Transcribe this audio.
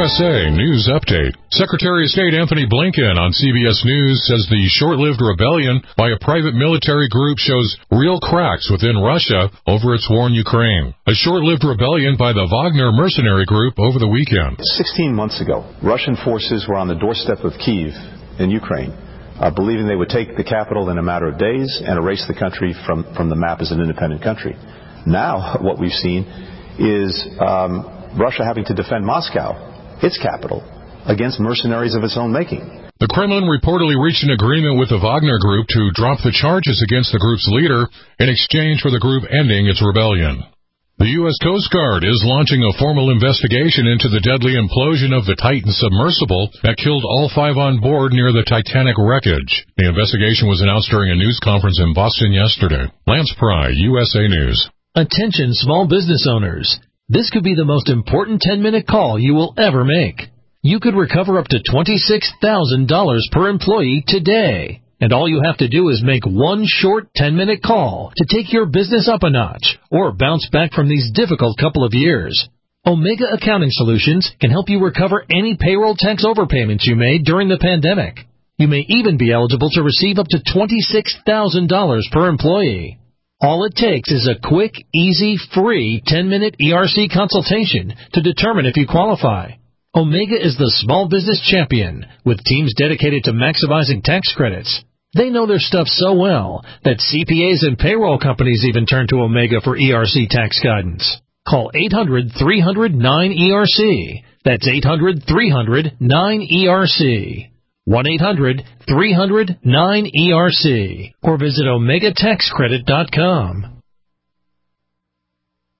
USA News Update. Secretary of State Anthony Blinken on CBS News says the short-lived rebellion by a private military group shows real cracks within Russia over its war in Ukraine. A short-lived rebellion by the Wagner mercenary group over the weekend. 16 months ago, Russian forces were on the doorstep of Kyiv in Ukraine, believing they would take the capital in a matter of days and erase the country from the map as an independent country. Now, what we've seen is Russia having to defend Moscow, its capital, against mercenaries of its own making. The Kremlin reportedly reached an agreement with the Wagner Group to drop the charges against the group's leader in exchange for the group ending its rebellion. The U.S. Coast Guard is launching a formal investigation into the deadly implosion of the Titan submersible that killed all 5 on board near the Titanic wreckage. The investigation was announced during a news conference in Boston yesterday. Lance Pry, USA News. Attention small business owners. This could be the most important 10-minute call you will ever make. You could recover up to $26,000 per employee today. And all you have to do is make one short 10-minute call to take your business up a notch or bounce back from these difficult couple of years. Omega Accounting Solutions can help you recover any payroll tax overpayments you made during the pandemic. You may even be eligible to receive up to $26,000 per employee. All it takes is a quick, easy, free 10-minute ERC consultation to determine if you qualify. Omega is the small business champion with teams dedicated to maximizing tax credits. They know their stuff so well that CPAs and payroll companies even turn to Omega for ERC tax guidance. Call 800-300-9ERC. That's 800-300-9ERC. 1-800-300-9ERC. Or visit OmegaTaxCredit.com.